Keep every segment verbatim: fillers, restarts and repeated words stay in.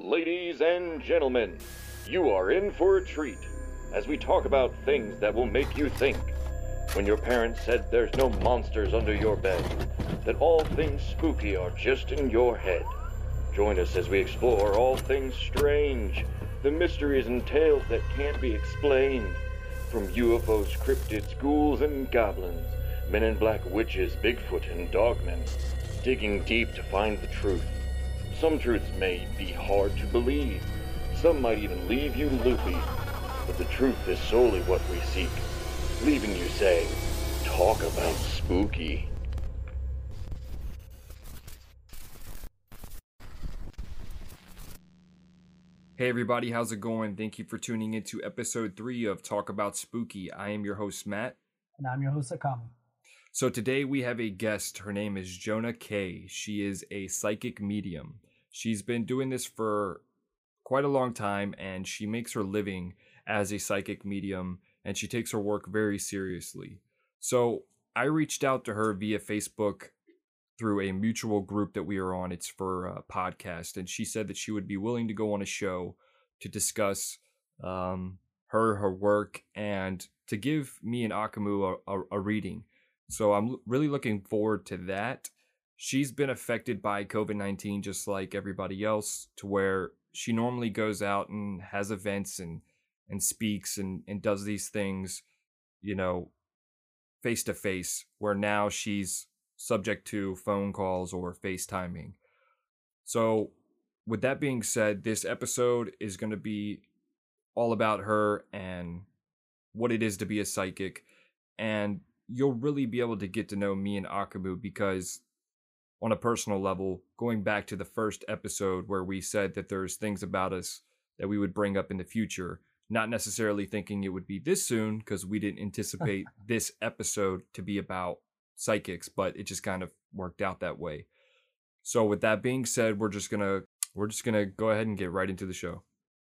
Ladies and gentlemen, you are in for a treat as we talk about things that will make you think. When your parents said there's no monsters under your bed, that all things spooky are just in your head. Join us as we explore all things strange, the mysteries and tales that can't be explained. From U F Os, cryptids, ghouls, and goblins, men in black witches, Bigfoot, and dogmen, digging deep to find the truth. Some truths may be hard to believe, some might even leave you loopy, but the truth is solely what we seek, leaving you saying, talk about spooky. Hey everybody, how's it going? Thank you for tuning into episode three of Talk About Spooky. I am your host, Matt. And I'm your host, Akam. So today we have a guest. Her name is Jonah Kay. She is a psychic medium. She's been doing this for quite a long time, and she makes her living as a psychic medium, and she takes her work very seriously. So I reached out to her via Facebook through a mutual group that we are on. It's for a podcast, and she said that she would be willing to go on a show to discuss um, her, her work, and to give me and Akamu a, a, a reading. So I'm really looking forward to that. She's been affected by covid nineteen just like everybody else, to where she normally goes out and has events and and speaks and, and does these things, you know, face to face, where now she's subject to phone calls or FaceTiming. So with that being said, this episode is going to be all about her and what it is to be a psychic. And you'll really be able to get to know me and Akamu, because on a personal level, going back to the first episode where we said that there's things about us that we would bring up in the future, not necessarily thinking it would be this soon, because we didn't anticipate this episode to be about psychics, but it just kind of worked out that way. So with that being said, we're just gonna we're just gonna go ahead and get right into the show.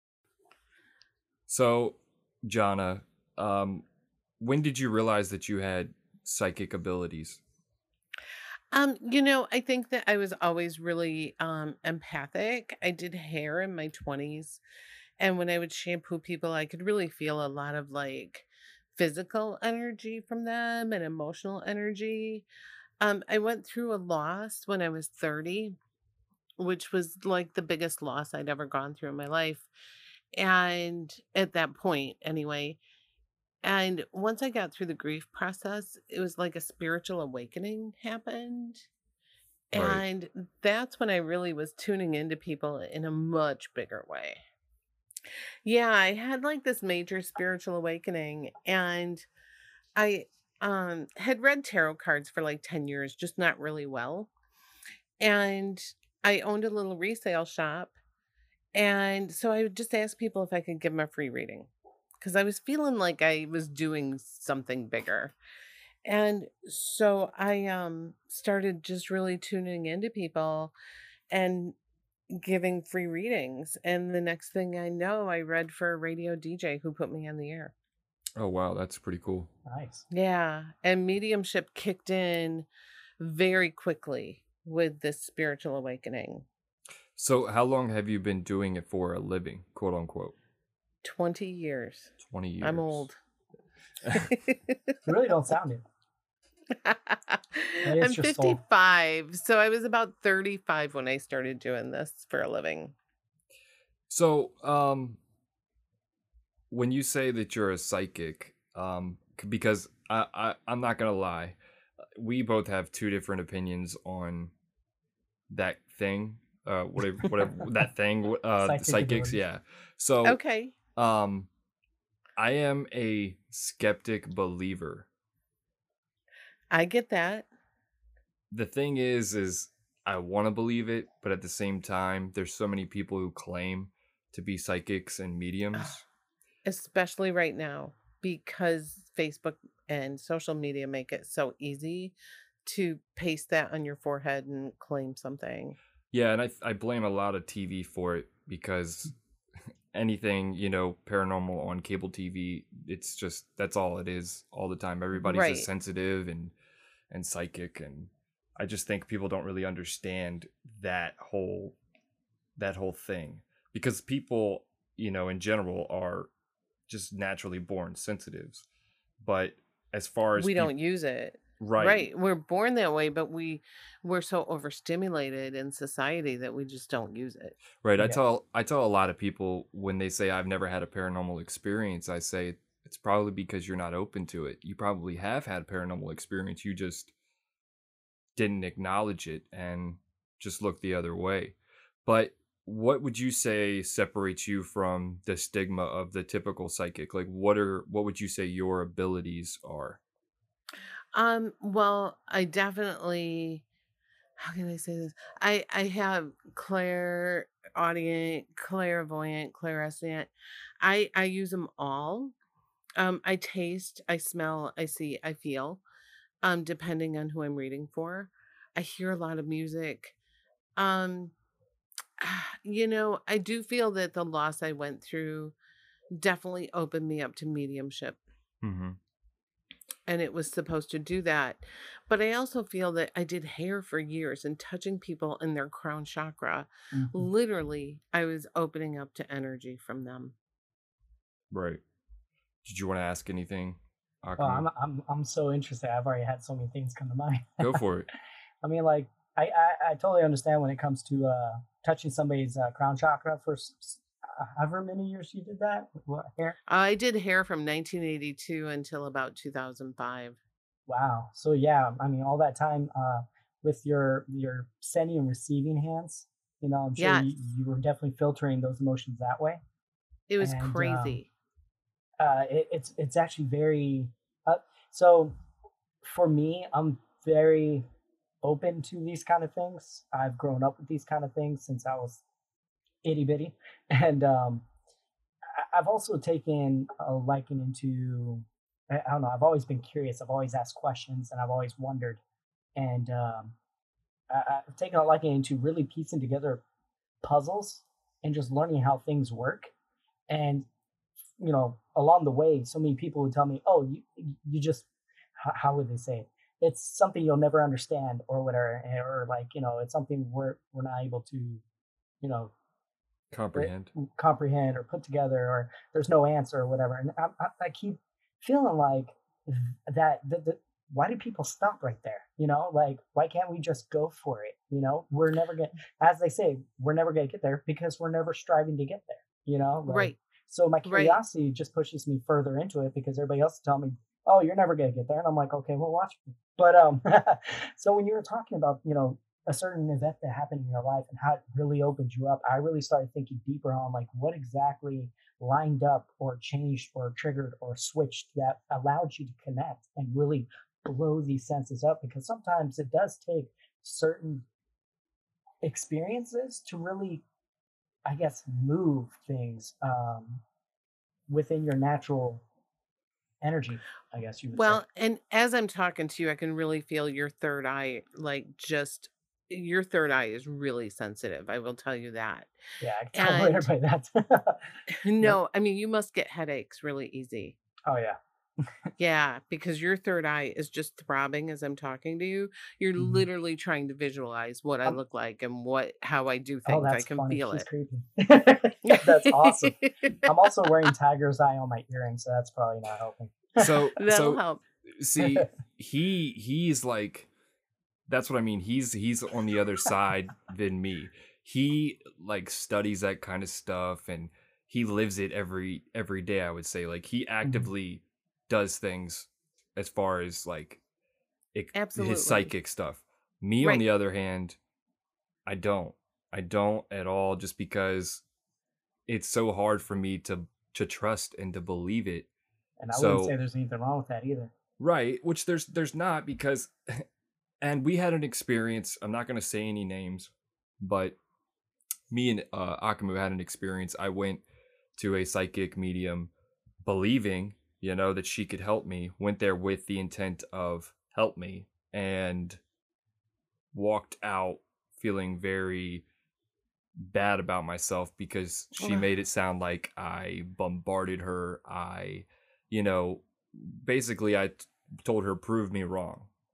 So, Jonna, um, when did you realize that you had psychic abilities? Um, you know, I think that I was always really um empathic. I did hair in my twenties, and when I would shampoo people, I could really feel a lot of like physical energy from them and emotional energy. Um, I went through a loss when I was thirty, which was like the biggest loss I'd ever gone through in my life. And at that point, anyway, and once I got through the grief process, it was like a spiritual awakening happened. Right. And that's when I really was tuning into people in a much bigger way. Yeah, I had like this major spiritual awakening, and I um had read tarot cards for like ten years, just not really well. And I owned a little resale shop, and so I would just ask people if I could give them a free reading, because I was feeling like I was doing something bigger. And so I um started just really tuning into people and giving free readings. And the next thing I know, I read for a radio D J who put me on the air. Oh wow, that's pretty cool. Nice. Yeah. And mediumship kicked in very quickly with this spiritual awakening. So how long have you been doing it for a living, quote unquote? twenty years. twenty years. I'm old. You really don't sound it. I'm fifty-five. So I was about thirty-five when I started doing this for a living. So, um, when you say that you're a psychic, um, c- because I, I, I'm not gonna lie, we both have two different opinions on that thing, uh, whatever, whatever that thing, uh, Psychic psychics, abilities. yeah. So, Okay. um, I am a skeptic believer. I get that. The thing is, is I want to believe it, but at the same time, there's so many people who claim to be psychics and mediums. Especially right now, because Facebook and social media make it so easy to paste that on your forehead and claim something. Yeah, and I I blame a lot of T V for it, because anything, you know, paranormal on cable T V, it's just that's all it is all the time. Everybody's Right. just sensitive and and psychic, and I just think people don't really understand that whole that whole thing. because people, you know, in general are just naturally born sensitives. But as far as We people, don't use it. right, Right. We're born that way, but we we're so overstimulated in society that we just don't use it. right. I Yeah. tell I tell a lot of people when they say I've never had a paranormal experience, I say it's probably because you're not open to it. You probably have had a paranormal experience. You just didn't acknowledge it and just looked the other way. But what would you say separates you from the stigma of the typical psychic? Like what are what would you say your abilities are? Um, well, I definitely, how can I say this? I I have clairaudient, clairvoyant, clairsentient. I I use them all. Um, I taste, I smell, I see, I feel. Um, depending on who I'm reading for. I hear a lot of music. Um, you know, I do feel that the loss I went through definitely opened me up to mediumship, Mm-hmm. and it was supposed to do that. But I also feel that I did hair for years and touching people in their crown chakra. Mhm. Literally, I was opening up to energy from them. Right. Did you want to ask anything, Well, Akamu? I'm I'm I'm so interested. I've already had so many things come to mind. Go for it. I mean, like I, I I totally understand when it comes to uh touching somebody's uh, crown chakra for s- s- uh, however many years you did that. What hair? I did hair from nineteen eighty-two until about two thousand five. Wow. So yeah, I mean, all that time uh with your your sending and receiving hands, you know, I'm sure Yes, you, you were definitely filtering those emotions that way. it was And um, crazy. uh, it, it's it's actually very uh, so for me, I'm very open to these kind of things. I've grown up with these kind of things since I was itty bitty, and um, I- I've also taken a liking into. I I don't know. I've always been curious. I've always asked questions, and I've always wondered. And um, I, I've taken a liking into really piecing together puzzles and just learning how things work. And you know, along the way, so many people would tell me, "Oh, you you just how, how would they say it? It's something you'll never understand, or whatever, eh, or like you know, it's something we're we're not able to, you know, re- Comprehend. comprehend or put together, or there's no answer or whatever." And I, I, I keep feeling like that. The, the, why do people stop right there? You know, like why can't we just go for it? You know, we're never gonna, as they say, we're never gonna get there because we're never striving to get there. You know, like Right, so my right. curiosity just pushes me further into it because everybody else is telling me, "Oh, you're never gonna get there," and I'm like, "Okay, well, watch me." But um, so when you were talking about you know a certain event that happened in your life and how it really opened you up, I really started thinking deeper on like what exactly lined up or changed or triggered or switched that allowed you to connect and really blow these senses up because sometimes it does take certain experiences to really, I guess, move things um, within your natural energy, I guess you would say. Well, and as I'm talking to you, I can really feel your third eye, like just your third eye is really sensitive. I will tell you that. Yeah, I can tell And everybody that. Yep. no, I mean, you must get headaches really easy. Oh yeah. Yeah, because your third eye is just throbbing as I'm talking to you. You're Hmm. literally trying to visualize what I Um, look like and what how I do oh, things. I that's can funny. feel She's it. creepy. That's awesome. I'm also wearing tiger's eye on my earring, so that's probably not helping. So That'll so help. see, he he's like that's what I mean. He's he's on the other side than me. He like studies that kind of stuff and he lives it every every day, I would say. Like he Mhm. actively does things as far as like it, his Absolutely. psychic stuff. Me on Right. the other hand, I don't. I don't at all just because it's so hard for me to to trust and to believe it. And I wouldn't say So, there's anything wrong with that either. right, which there's there's not because and we had an experience, I'm not going to say any names, but me and uh Akamu had an experience. I went to a psychic medium believing, you know, that she could help me. Went there with the intent of help me and walked out feeling very bad about myself because she Ugh. made it sound like I bombarded her. I, you know, basically I t- told her prove me wrong,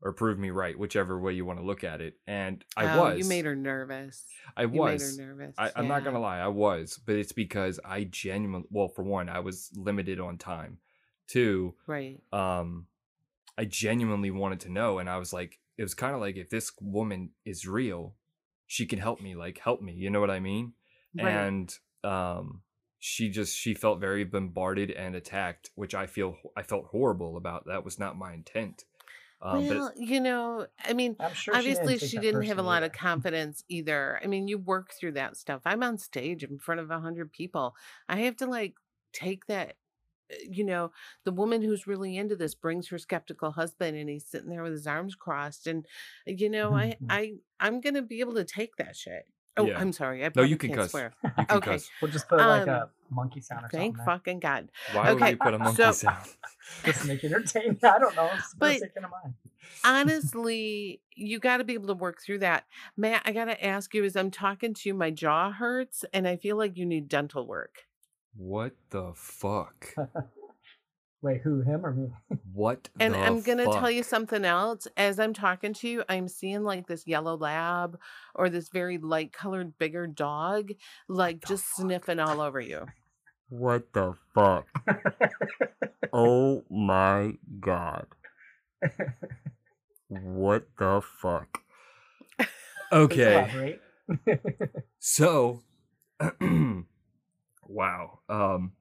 or prove me right, whichever way you want to look at it. And I Oh, you was. made her nervous. I You made her was. nervous. I, I'm not Yeah. gonna lie, I was, but it's because I genuinely, well, for one, I was limited on time. Two, Right. um, I genuinely wanted to know, and I was like, it was kind of like, if this woman is real, she can help me, like help me. You know what I mean? Right. And um, she just she felt very bombarded and attacked, which I feel I felt horrible about. That was not my intent. Um, but Well, you know, I mean, I'm sure she obviously didn't take she that didn't have a personally lot of either. confidence either. I mean, you work through that stuff. I'm on stage in front of a hundred people. I have to like take that, uh, you know, the woman who's really into this brings her skeptical husband and he's sitting there with his arms crossed. And, uh, you know, I, I, I'm going to be able to take that shit. Oh, yeah, I'm sorry. I no, you probably can can't cuss. swear. You can Okay. cuss. We'll just put like Um, a monkey sound or thank something. fucking God. Why would we Okay. put a monkey So, sound? Just to make it entertaining. I don't know. It's the but first thing came to mind. honestly, you got to be able to work through that. Matt, I got to ask you as I'm talking to you, my jaw hurts and I feel like you need dental work. What the fuck? Wait, who, him or me? What And the I'm going to tell you fuck? something else. As I'm talking to you, I'm seeing like this yellow lab or this very light colored, bigger dog, like the just fuck? sniffing all over you. What the fuck? Oh my god. What the fuck? Please Okay. elaborate. So wow. Um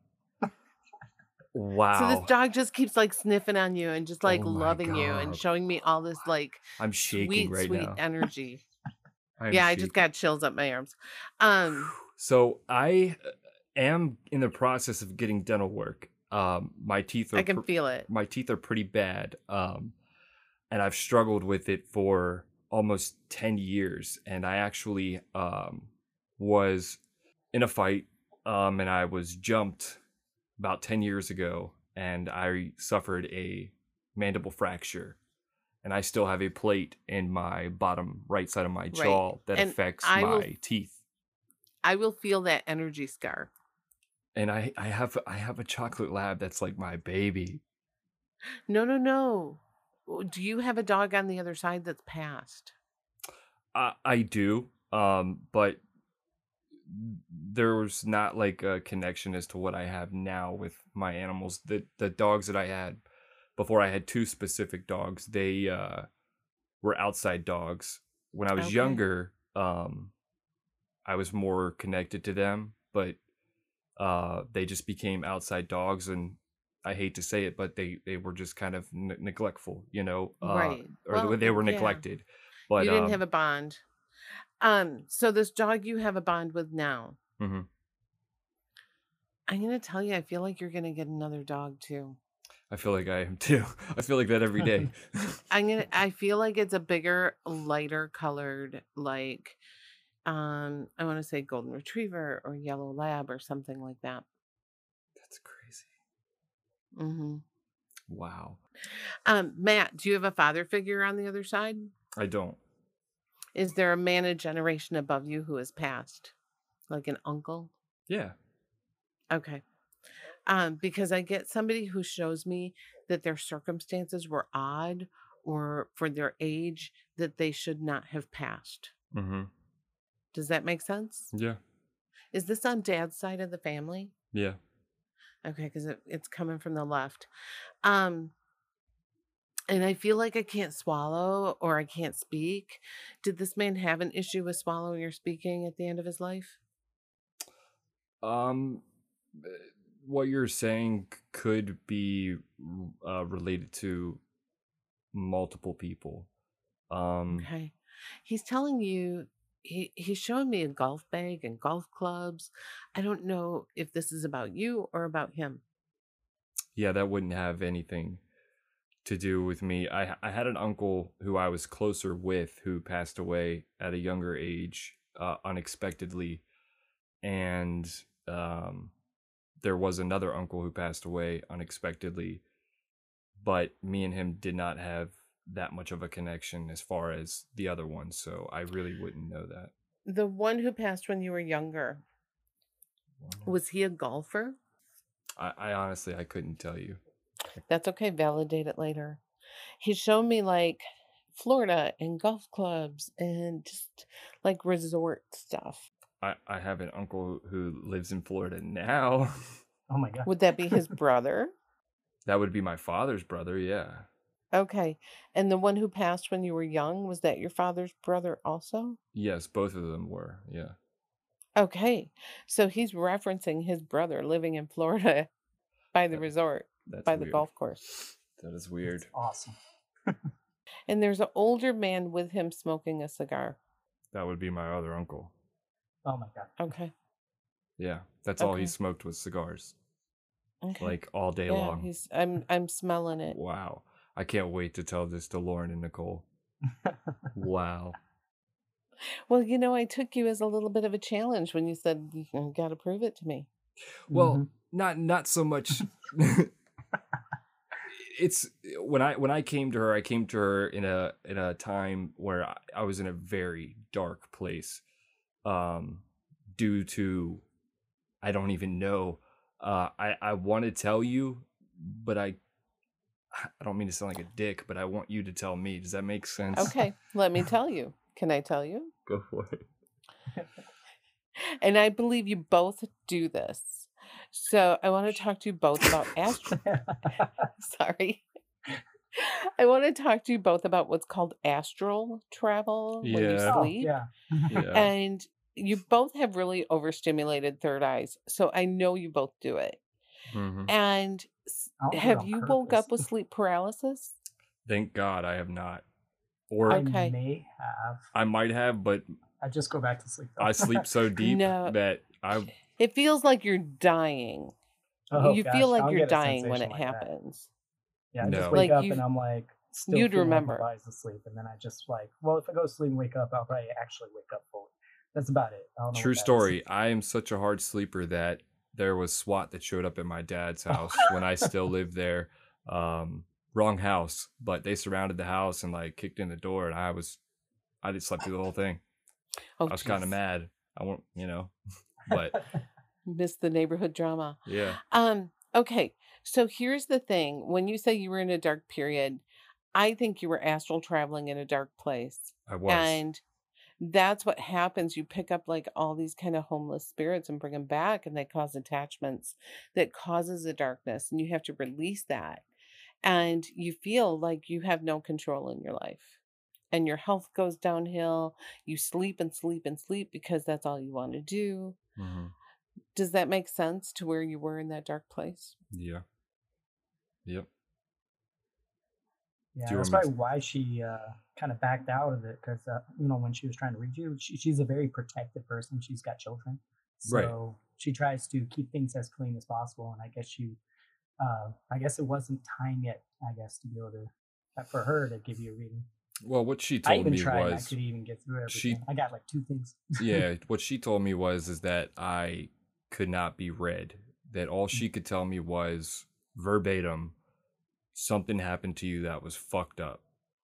So this wow. dog just keeps like sniffing on you and just like Oh my loving you and god. showing me all this like I'm shaking sweet, right sweet now. energy. I'm Yeah, I just shaking. got chills up my arms. Um, So I uh, am in the process of getting dental work. Um, my teeth I are can pr- feel it. my teeth are pretty bad. Um, and I've struggled with it for almost ten years. And I actually um was in a fight, um, and I was jumped about ten years ago, and I suffered a mandible fracture. And I still have a plate in my bottom right side of my Right. jaw that And affects I will my teeth. I will feel that energy scar. And I, I have I have a chocolate lab that's like my baby. No, no, no. W- Do you have a dog on the other side that's passed? I, I do, um, but there's not like a connection as to what I have now with my animals. The the dogs that I had before, I had two specific dogs. They uh, were outside dogs. When I was Okay. younger, um, I was more connected to them, but uh, they just became outside dogs, and I hate to say it, but they they were just kind of n- neglectful, you know, uh, Right. or the way Well, they were yeah. neglected. But You didn't have um, a bond. Um, so this dog you have a bond with now. mhm. I'm gonna tell you, I feel like you're gonna get another dog too. I feel like I am too. I feel like that every day. I'm gonna I feel like it's a bigger, lighter colored, like um, I want to say golden retriever or yellow lab or something like that. That's crazy. hmm Wow. Um, Matt, do you have a father figure on the other side? I don't. Is there a man a generation above you who has passed? Like an uncle? Yeah. Okay. Um, because I get somebody who shows me that their circumstances were odd or for their age that they should not have passed. Mm-hmm. Does that make sense? Yeah. Is this on dad's side of the family? Yeah. Okay, because it, it's coming from the left. Um, and I feel like I can't swallow or I can't speak. Did this man have an issue with swallowing or speaking at the end of his life? Um, uh, what you're saying c- could be uh, related to multiple people. Um, Okay. He's telling you he he's showing me a golf bag and golf clubs. I don't know if this is about you or about him. yeah, that wouldn't have anything to do with me. I I had an uncle who I was closer with who passed away at a younger age, uh, unexpectedly, and um, there was another uncle who passed away unexpectedly, but me and him did not have that much of a connection as far as the other one, so I really wouldn't know that. The one who passed when you were younger, was he a golfer? I, I honestly I couldn't tell you. That's okay. Validate it later. He's shown me like Florida and golf clubs and just like resort stuff. I, I have an uncle who lives in Florida now. Oh my god. Would that be his brother? That would be my father's brother, yeah. Okay. And the one who passed when you were young, was that your father's brother also? Yes, both of them were, yeah. Okay. So he's referencing his brother living in Florida by the That, resort, that's by the weird. golf course. That is That's weird. awesome. And there's an older man with him smoking a cigar. That would be my other uncle. Oh my god. Okay. Yeah, that's all he Okay. smoked was cigars, Okay. like all day Yeah, long. he's I'm I'm smelling it. Wow. I can't wait to tell this to Lauren and Nicole. Wow. Well, you know, I took you as a little bit of a challenge when you said you got to prove it to me. Well, Mhm. not not so much. It's when I when I came to her, I came to her in a in a time where I, I was in a very dark place, um, due to I don't even know. Uh, I I want to tell you, but I I don't mean to sound like a dick, but I want you to tell me. Does that make sense? Okay, let me tell you. Can I tell you? Go for it. And I believe you both do this. So I want to talk to you both about astro. Sorry. I want to talk to you both about what's called astral travel when you Yeah. Oh sleep. yeah. Yeah. And you both have really overstimulated third eyes. So I know you both do it. hmm And s- I don't do it have on you woke up purpose. with sleep paralysis? Thank God I have not. Or I Okay. may have. I might have, but I just go back to sleep though. I sleep so deep No, that I it feels like you're dying. Oh You gosh, feel I like don't you're get a dying when sensation it like that. happens. Yeah, I just no. wake Like up you, and I'm like still you'd feeling like my remember. body's asleep, and then I just like, well, if I go to sleep and wake up, I'll probably actually wake up fully. That's about it. I don't know True what that is. story. I am such a hard sleeper that there was SWAT that showed up at my dad's house when I still lived there. Um, wrong house, but they surrounded the house and like kicked in the door, and I was I just slept through the whole thing. Oh, I was kind of jeez. mad. I won't, you know, but Miss the neighborhood drama. yeah. Um, okay. So here's the thing. When you say you were in a dark period, I think you were astral traveling in a dark place. I was. And that's what happens. You pick up like all these kind of homeless spirits and bring them back, and they cause attachments that causes a darkness, and you have to release that. And you feel like you have no control in your life. And your health goes downhill. You sleep and sleep and sleep because that's all you want to do. hmm Does that make sense to where you were in that dark place? Yeah. Yep. Yeah, Do you that's want me probably why she uh, kind of backed out of it because uh, you know when she was trying to read you, she, she's a very protective person. She's got children, Right. so she tries to keep things as clean as possible. And I guess she, uh, I guess it wasn't time yet. I guess to be able to uh, for her to give you a reading. Well, what she I told even me tried. And I was could even get through she everything. I got like two things. yeah, what she told me was is that I could not be read. That all she could tell me was verbatim, something happened to you that was fucked up.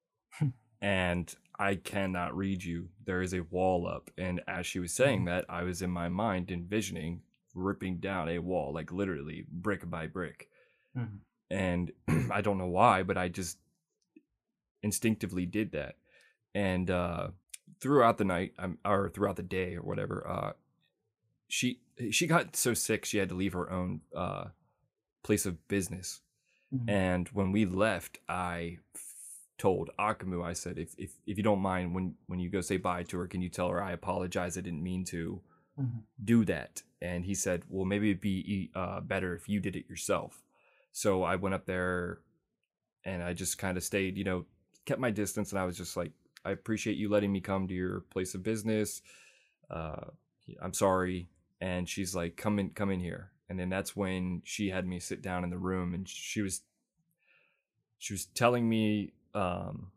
And I cannot read you. There is a wall up. And as she was saying that, I was in my mind envisioning ripping down a wall, like literally brick by brick. Mhm. And I don't know why, but I just instinctively did that. And uh, throughout the night, um, or throughout the day, or whatever, uh, she she got so sick she had to leave her own uh, place of business. Mhm. And when we left, I f- told Akamu, I said, if, if if you don't mind, when when you go say bye to her, can you tell her I apologize? I didn't mean to Mhm. do that. And he said, well, maybe it'd be uh, better if you did it yourself. So I went up there and I just kind of stayed, you know, kept my distance. And I was just like, I appreciate you letting me come to your place of business. Uh, I'm sorry. And she's like, come in, come in here. And then that's when she had me sit down in the room, and she was, she was telling me um,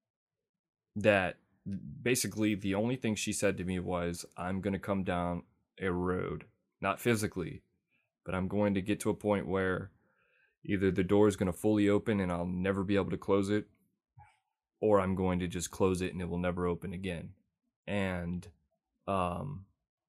that basically the only thing she said to me was, I'm going to come down a road, not physically, but I'm going to get to a point where either the door is going to fully open and I'll never be able to close it, or I'm going to just close it and it will never open again. And um,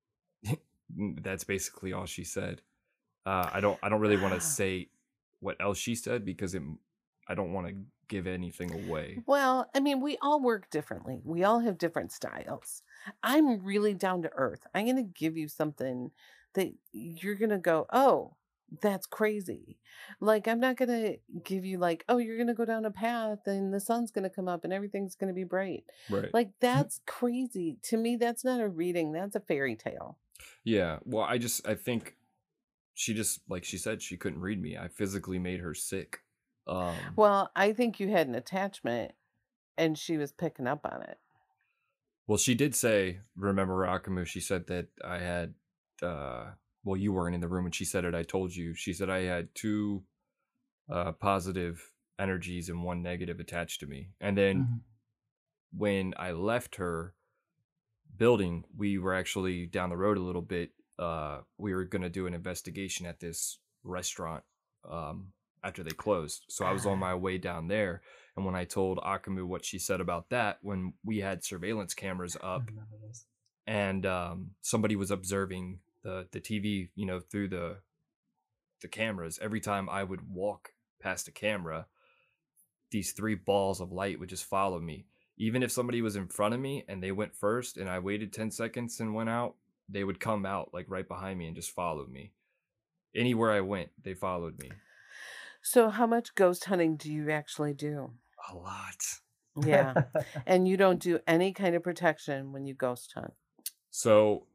that's basically all she said. Uh, I don't I don't really want to Wow. say what else she said because it I don't want to give anything away. Well, I mean, we all work differently. We all have different styles. I'm really down to earth. I'm going to give you something that you're going to go, oh, that's crazy. Like, I'm not going to give you, like, oh, you're going to go down a path and the sun's going to come up and everything's going to be bright. Right. Like, that's crazy. To me, that's not a reading. That's a fairy tale. Yeah. Well, I just, I think she just, like she said, she couldn't read me. I physically made her sick. Um, Well, I think you had an attachment and she was picking up on it. well, she did say, remember Akamu, she said that I had, uh, well, you weren't in the room when she said it. I told you. She said I had two uh, positive energies and one negative attached to me. And then Mhm. when I left her building, we were actually down the road a little bit. Uh, we were going to do an investigation at this restaurant um, after they closed. So I was on my way down there. And when I told Akamu what she said about that, when we had surveillance cameras I up remember this. and um, somebody was observing the, the T V, you know, through the the cameras, every time I would walk past a camera, these three balls of light would just follow me. Even if somebody was in front of me and they went first and I waited ten seconds and went out, they would come out like right behind me and just follow me. Anywhere I went, they followed me. So, how much ghost hunting do you actually do? A lot. Yeah. And you don't do any kind of protection when you ghost hunt. So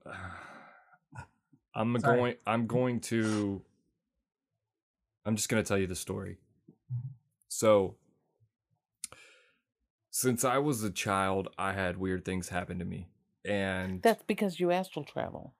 I'm Sorry. going I'm going to I'm just going to tell you the story. So since I was a child, I had weird things happen to me. And That's because you astral travel.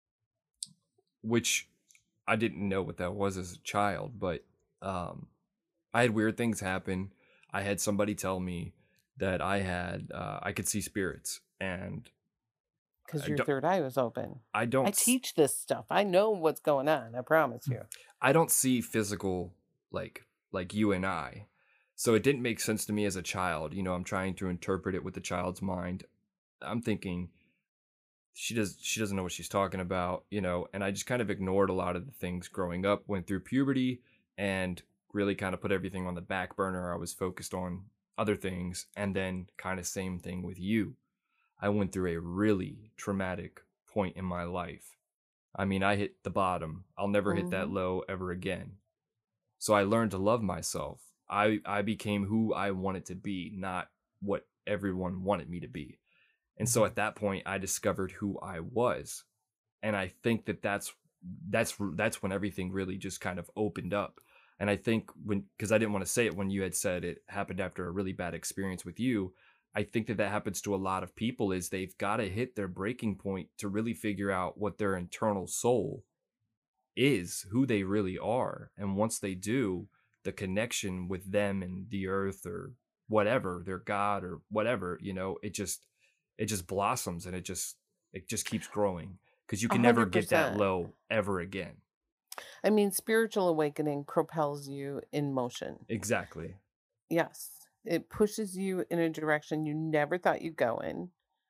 which I didn't know what that was as a child, but um, I had weird things happen. I had somebody tell me that I had uh, I could see spirits, and Because I your don't, third eye was open. I don't I s- teach this stuff. I know what's going on. I promise you. I don't see physical like like you and I. So it didn't make sense to me as a child. You know, I'm trying to interpret it with the child's mind. I'm thinking she does she doesn't know what she's talking about, you know, and I just kind of ignored a lot of the things growing up, went through puberty and really kind of put everything on the back burner. I was focused on other things, and then kind of same thing with you. I went through a really traumatic point in my life. I mean, I hit the bottom. I'll never hit that Mhm. low ever again. So I learned to love myself. I I became who I wanted to be, not what everyone wanted me to be. And so at that point I discovered who I was. And I think that that's that's that's when everything really just kind of opened up. And I think when, because I didn't want to say it when you had said it happened after a really bad experience with you, I think that that happens to a lot of people, is they've got to hit their breaking point to really figure out what their internal soul is, who they really are. And once they do, the connection with them and the earth or whatever, their God or whatever, you know, it just it just blossoms, and it just it just keeps growing, because you A can never hundred get that percent. low ever again. I mean, spiritual awakening propels you in motion. Exactly. Yes. It pushes you in a direction you never thought you'd go in.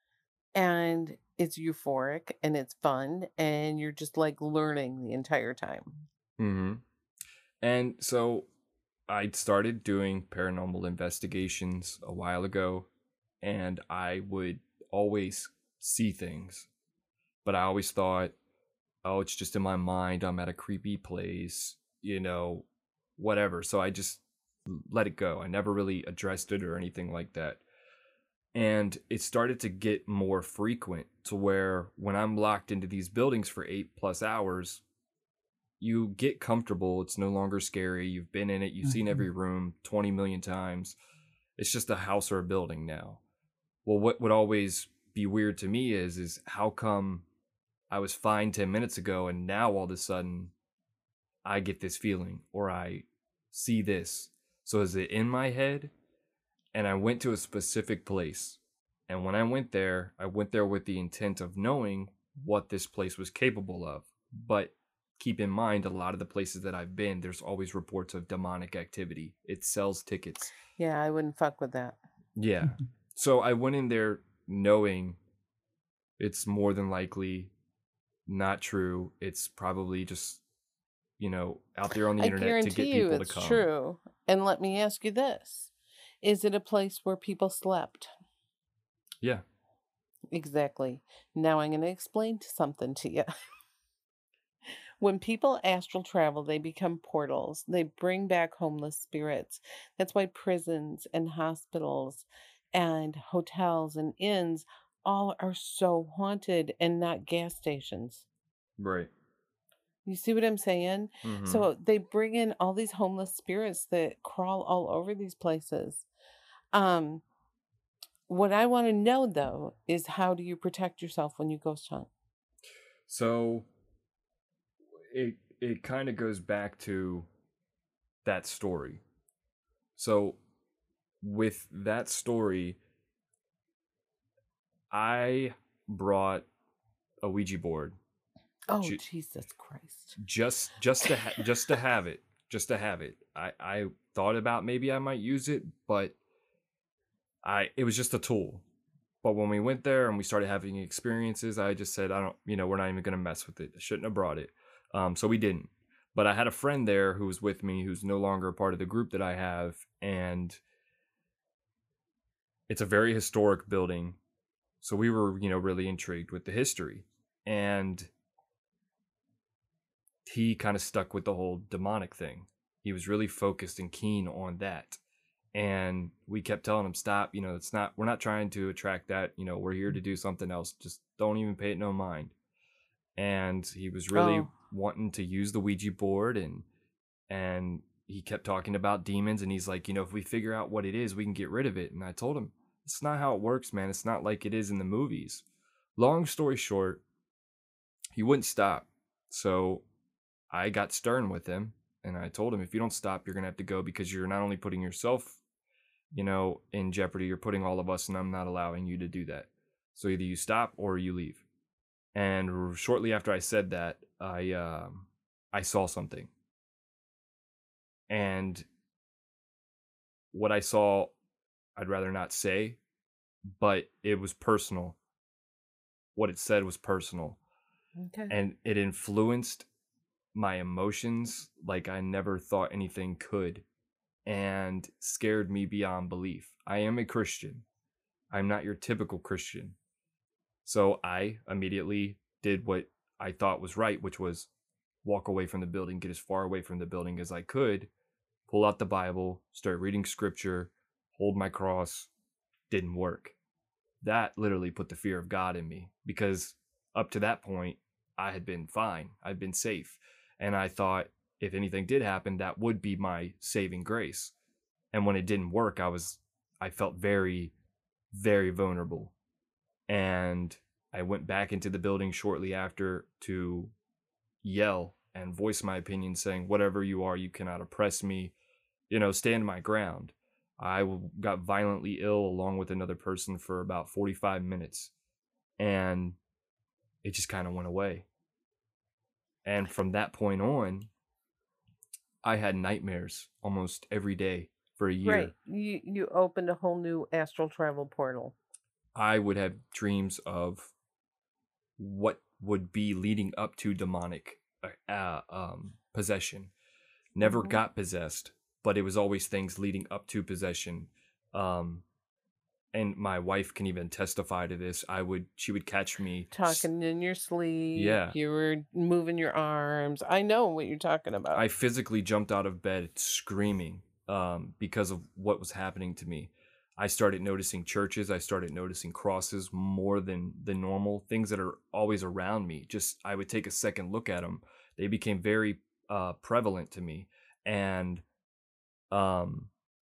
And it's euphoric and it's fun. And you're just like learning the entire time. hmm And so I started doing paranormal investigations a while ago, and I would always see things, but I always thought, oh, it's just in my mind. I'm at a creepy place, you know, whatever. So I just let it go. I never really addressed it or anything like that. And it started to get more frequent to where when I'm locked into these buildings for eight plus hours, you get comfortable. It's no longer scary. You've been in it. You've seen every room twenty million times. It's just a house or a building now. Well, what would always be weird to me is, is how come I was fine ten minutes ago and now all of a sudden I get this feeling or I see this. So is it in my head? And I went to a specific place. And when I went there, I went there with the intent of knowing what this place was capable of. But keep in mind, a lot of the places that I've been, there's always reports of demonic activity. It sells tickets. Yeah, I wouldn't fuck with that. Yeah. So I went in there knowing it's more than likely not true. It's probably just you know, out there on the I internet to get guarantee you people to it's come. true. And let me ask you this. Is it a place where people slept? Yeah. Exactly. Now I'm going to explain something to you. When people astral travel, they become portals. They bring back homeless spirits. That's why prisons and hospitals and hotels and inns all are so haunted and not gas stations. Right. You see what I'm saying? Mm-hmm. So they bring in all these homeless spirits that crawl all over these places. Um, what I want to know though is how do you protect yourself when you ghost hunt? So it it kind of goes back to that story. So with that story, I brought a Ouija board. Oh, ju- Jesus Christ. just just to ha- just to have it, just to have it. I I thought about maybe I might use it, but I it was just a tool. But when we went there and we started having experiences, I just said, I don't, you know, we're not even going to mess with it. I shouldn't have brought it. Um, so we didn't. But I had a friend there who was with me who's no longer a part of the group that I have. And it's a very historic building. So we were, you know, really intrigued with the history. And he kind of stuck with the whole demonic thing. He was really focused and keen on that. And we kept telling him, stop, you know, it's not, we're not trying to attract that, you know, we're here to do something else. Just don't even pay it no mind. And he was really Oh. wanting to use the Ouija board, and, and he kept talking about demons. And he's like, you know, if we figure out what it is, we can get rid of it. And I told him, it's not how it works, man. It's not like it is in the movies. Long story short, he wouldn't stop. So I got stern with him. And I told him, if you don't stop, you're going to have to go, because you're not only putting yourself, you know, in jeopardy, you're putting all of us, and I'm not allowing you to do that. So either you stop or you leave. And shortly after I said that, I um, I saw something. And what I saw, I'd rather not say, but it was personal. What it said was personal. Okay. And it influenced my emotions like I never thought anything could, and scared me beyond belief. I am a Christian. I'm not your typical Christian. So I immediately did what I thought was right, which was walk away from the building, get as far away from the building as I could, pull out the Bible, start reading scripture, hold my cross. Didn't work. That literally put the fear of God in me, because up to that point, I had been fine. I'd been safe. And I thought if anything did happen, that would be my saving grace. And when it didn't work, I was, I felt very, very vulnerable. And I went back into the building shortly after to yell and voice my opinion, saying, whatever you are, you cannot oppress me, you know, stand my ground. I got violently ill along with another person for about forty-five minutes. And it just kind of went away. And from that point on, I had nightmares almost every day for a year. Right. You you opened a whole new astral travel portal. I would have dreams of what would be leading up to demonic uh, um, possession. Never Mhm. got possessed, but it was always things leading up to possession. Um, and my wife can even testify to this. I would, she would catch me s- Talking in your sleep. Yeah. You were moving your arms. I know what you're talking about. I physically jumped out of bed screaming um, because of what was happening to me. I started noticing churches. I started noticing crosses more than the normal things that are always around me. Just, I would take a second look at them. They became very uh, prevalent to me. And um,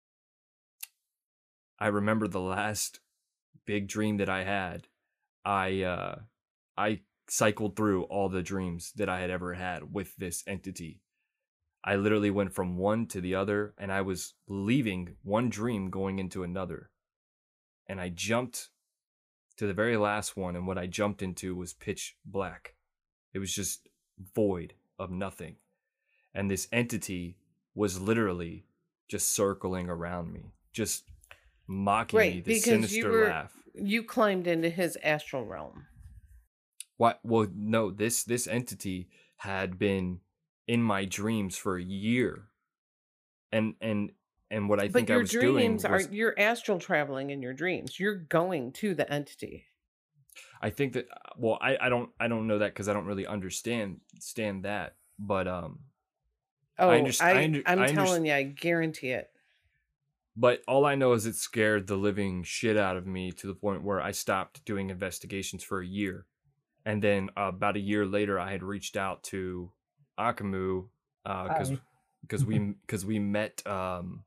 I remember the last big dream that I had. I uh, I cycled through all the dreams that I had ever had with this entity. I literally went from one to the other, and I was leaving one dream going into another. And I jumped to the very last one, and what I jumped into was pitch black. It was just void of nothing. And this entity was literally just circling around me, just mocking me, Right, this because you sinister were laugh. you climbed into his astral realm. What? Well, no, this this entity had been in my dreams for a year. And and and what I But think I your was doing dreams are was, you're astral traveling in your dreams. You're going to the entity. I think that, well, I, I don't I don't know that because I don't really understand stand that. But um I Oh, understand I, I under, I'm I understand. telling you, I guarantee it. But all I know is it scared the living shit out of me to the point where I stopped doing investigations for a year. And then uh, about a year later, I had reached out to Akamu because Hi. because we because we met um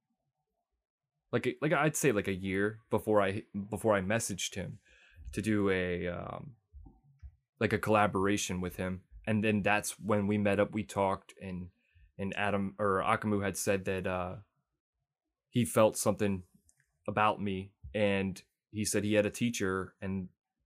like a, like I'd say like a year before I before I messaged him to do a um like a collaboration with him. And then that's when we met up. We talked, and and Adam or Akamu had said that uh he felt something about me, and he said he had a teacher, and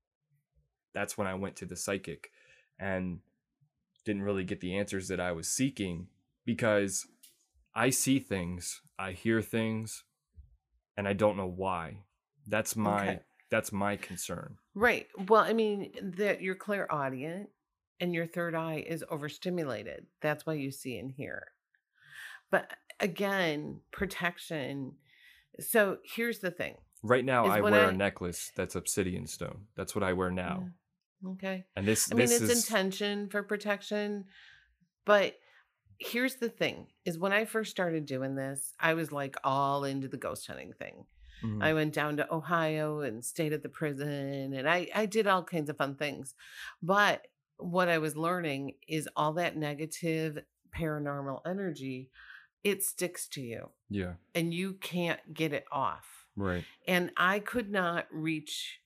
that's when I went to the psychic and didn't really get the answers that I was seeking, because I see things, I hear things, and I don't know why. That's my Okay. that's my concern. Right. Well, I mean, that you're clairaudient and your third eye is overstimulated. That's why you see and hear. But again, protection. So here's the thing. Right now Is I when wear a I necklace that's obsidian stone. That's what I wear now. Yeah. Okay. And this I mean, this it's is intention for protection, but here's the thing is when I first started doing this, I was like all into the ghost hunting thing. mhm, I went down to Ohio and stayed at the prison, and I I did all kinds of fun things. But what I was learning is all that negative paranormal energy, it sticks to you yeah, and you can't get it off. right. And I could not reach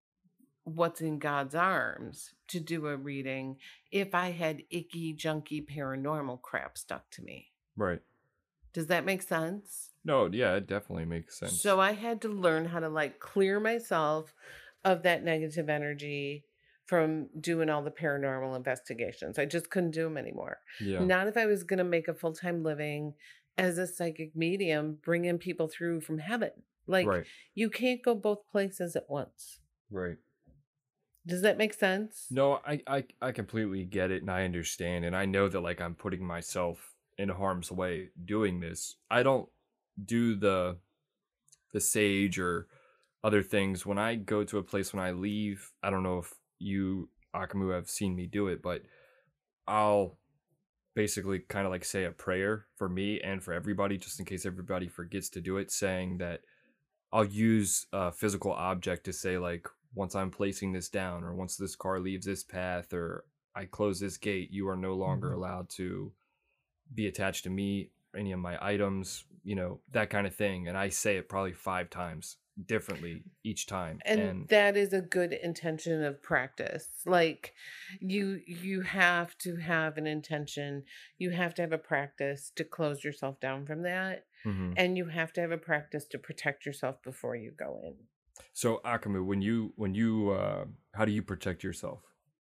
what's in God's arms to do a reading if I had icky, junky, paranormal crap stuck to me. Right. Does that make sense? No, yeah, it definitely makes sense. So I had to learn how to like clear myself of that negative energy from doing all the paranormal investigations. I just couldn't do them anymore. Yeah. Not if I was going to make a full time living as a psychic medium, bringing people through from heaven. Like, Right. you can't go both places at once. Right. Does that make sense? No, I, I I completely get it, and I understand, and I know that like I'm putting myself in harm's way doing this. I don't do the the sage or other things when I go to a place. When I leave, I don't know if you, Akamu, have seen me do it, but I'll basically kind of like say a prayer for me and for everybody, just in case everybody forgets to do it, saying that I'll use a physical object to say, like, once I'm placing this down, or once this car leaves this path, or I close this gate, you are no longer Mhm. allowed to be attached to me, any of my items, you know, that kind of thing. And I say it probably five times differently each time. And And that is a good intention of practice. Like, you you have to have an intention. You have to have a practice to close yourself down from that. mhm. And you have to have a practice to protect yourself before you go in. So Akamu, when you when you uh how do you protect yourself?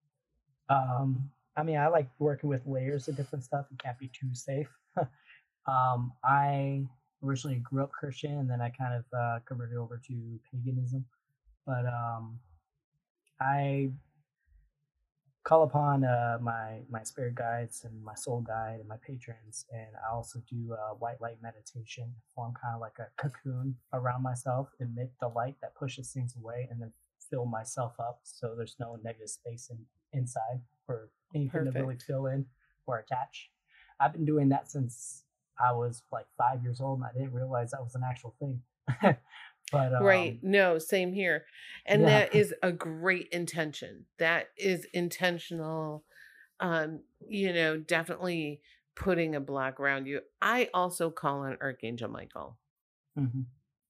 Um, I mean, I like working with layers of different stuff. It can't be too safe. um, I originally grew up Christian, and then I kind of uh, converted over to paganism. But um, I call upon uh, my my spirit guides and my soul guide and my patrons, and I also do uh, white light meditation, form kind of like a cocoon around myself, emit the light that pushes things away, and then fill myself up so there's no negative space in, inside for anything to really Perfect. fill in or attach. I've been doing that since I was like five years old, and I didn't realize that was an actual thing. but Right. um, No, same here. And yeah, that is a great intention. That is intentional. Um, you know, definitely putting a block around you. I also call on Archangel Michael mhm.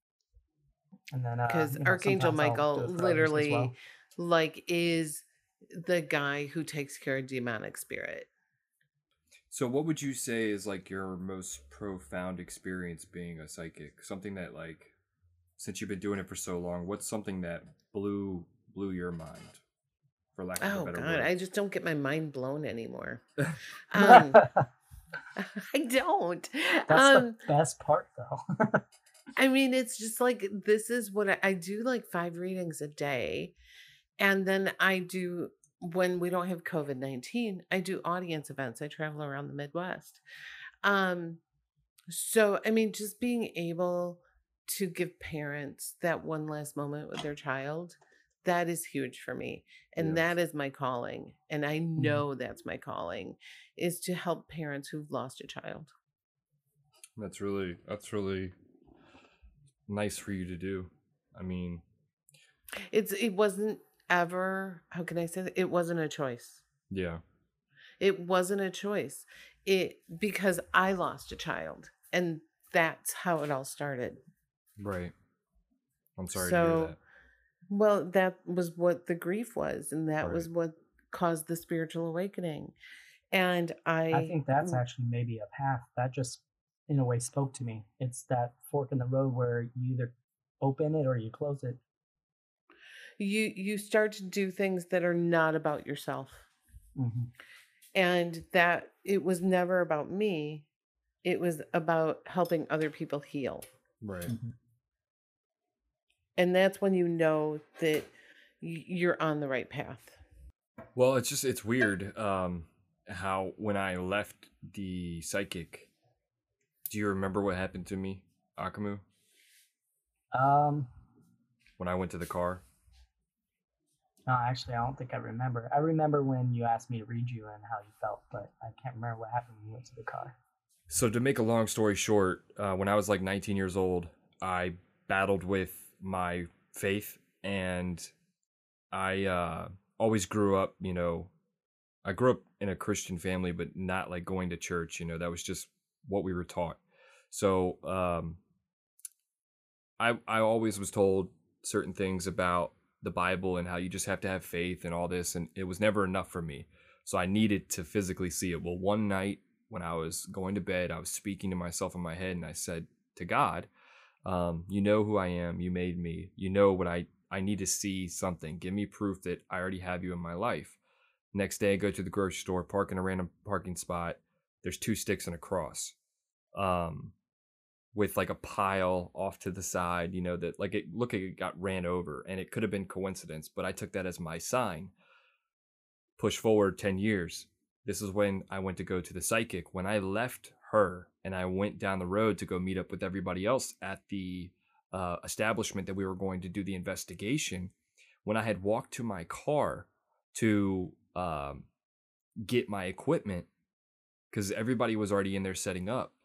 and then uh, because you know Archangel sometimes I'll do Michael it for others as literally well. like is the guy who takes care of demonic spirit. So what would you say is like your most profound experience being a psychic? Something that, like, since you've been doing it for so long, what's something that blew blew your mind, for lack of a Oh better God, word? I just don't get my mind blown anymore. That's Um, I don't. the Um, best part, though. I mean, it's just like this is what I, I do like five readings a day. And then I do when we don't have COVID nineteen, I do audience events. I travel around the Midwest. Um, so, I mean, just being able to give parents that one last moment with their child, that is huge for me. And Yes. that is my calling. And I Mhm. know that's my calling, is to help parents who've lost a child. That's really that's really nice for you to do. I mean, It's it wasn't ever, how can I say that? It wasn't a choice. yeah. It wasn't a choice. It because I lost a child, and that's how it all started. Right. I'm sorry to hear So, that. well, that was what the grief was, and that Right. was what caused the spiritual awakening. And I I think that's actually maybe a path that just, in a way, spoke to me. It's that fork in the road where you either open it or you close it. you you start to do things that are not about yourself. hmm And that it was never about me. It was about helping other people heal. Right. hmm And that's when you know that y- you're on the right path. Well, it's just it's weird um how when I left the psychic, do you remember what happened to me, Akamu, Um, when I went to the car? no, actually, I don't think I remember. I remember when you asked me to read you and how you felt, but I can't remember what happened when you went to the car. So to make a long story short, uh, when I was like nineteen years old, I battled with my faith, and I uh, always grew up, you know, I grew up in a Christian family, but not like going to church. You know, that was just what we were taught. So um, I I always was told certain things about the Bible and how you just have to have faith and all this, and it was never enough for me. So I needed to physically see it. Well, one night when I was going to bed, I was speaking to myself in my head, and I said to God, um, "You know who I am. You made me. You know what I I need to see something. Give me proof that I already have you in my life." Next day, I go to the grocery store, park in a random parking spot. There's two sticks and a cross. Um, with like a pile off to the side, you know, that like it looked like it got ran over, and it could have been coincidence, but I took that as my sign. Push forward ten years. This is when I went to go to the psychic. When I left her and I went down the road to go meet up with everybody else at the uh, establishment that we were going to do the investigation, when I had walked to my car to um, get my equipment, because everybody was already in there setting up,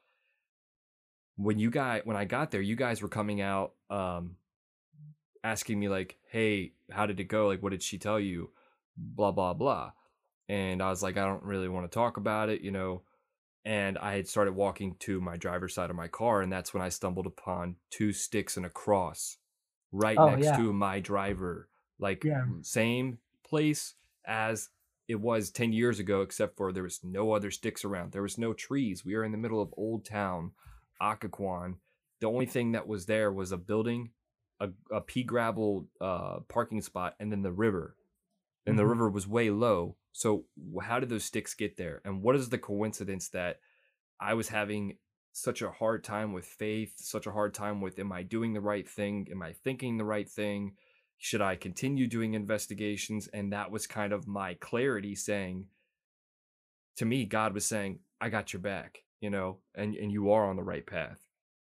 when you guys when I got there, you guys were coming out um asking me like, "Hey, how did it go? Like, what did she tell you? Blah blah blah." And I was like, "I don't really want to talk about it, you know." And I had started walking to my driver's side of my car, and that's when I stumbled upon two sticks and a cross right Oh next yeah, to my driver, like yeah. same place as it was ten years ago, except for there was no other sticks around. There was no trees. We were in the middle of Old Town, Occoquan. The only thing that was there was a building, a, a pea gravel uh, parking spot, and then the river. And the hmm river was way low. So how did those sticks get there? And what is the coincidence that I was having such a hard time with faith, such a hard time with, am I doing the right thing? Am I thinking the right thing? Should I continue doing investigations? And that was kind of my clarity saying, to me, God was saying, I got your back, you know, and, and you are on the right path.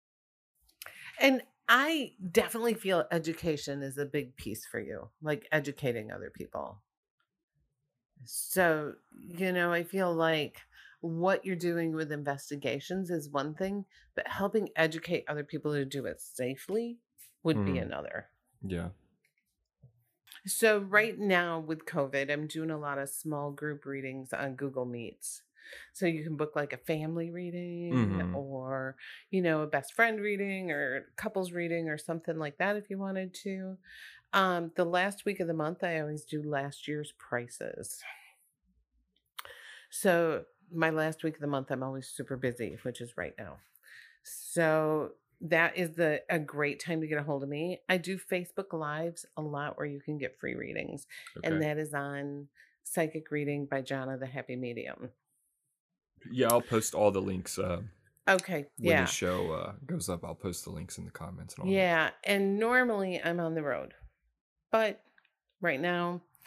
And I definitely feel education is a big piece for you, like educating other people. So, you know, I feel like what you're doing with investigations is one thing, but helping educate other people to do it safely would be Mhm. another. Yeah. So, right now with COVID, I'm doing a lot of small group readings on Google Meets. So, you can book like a family reading hmm or, you know, a best friend reading or couples reading or something like that if you wanted to. Um, the last week of the month, I always do last year's prices. So my last week of the month, I'm always super busy, which is right now. So that is the a great time to get a hold of me. I do Facebook Lives a lot where you can get free readings, and Okay. that is on Psychic Reading by Jonna the Happy Medium. Yeah, I'll post all the links uh, Okay, when yeah. this show uh, goes up. I'll post the links in the comments and all that. Yeah, and normally I'm on the road. But right now